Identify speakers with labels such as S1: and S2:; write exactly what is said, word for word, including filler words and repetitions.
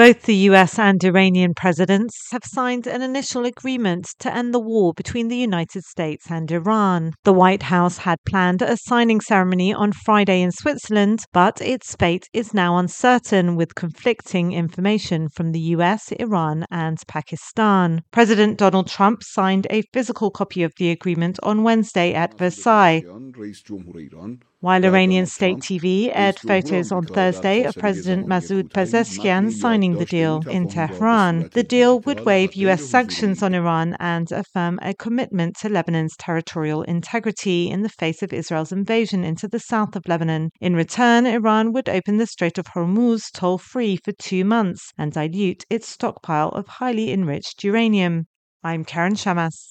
S1: Both the U S and Iranian presidents have signed an initial agreement to end the war between the United States and Iran. The White House had planned a signing ceremony on Friday in Switzerland, but its fate is now uncertain with conflicting information from the U S, Iran, and Pakistan. President Donald Trump signed a physical copy of the agreement on Wednesday at Versailles, while Iranian state T V aired photos on Thursday of President Masoud Pezeshkian signing the deal in Tehran. The deal would waive U S sanctions on Iran and affirm a commitment to Lebanon's territorial integrity in the face of Israel's invasion into the south of Lebanon. In return, Iran would open the Strait of Hormuz toll-free for two months and dilute its stockpile of highly enriched uranium. I'm Karen Shamas.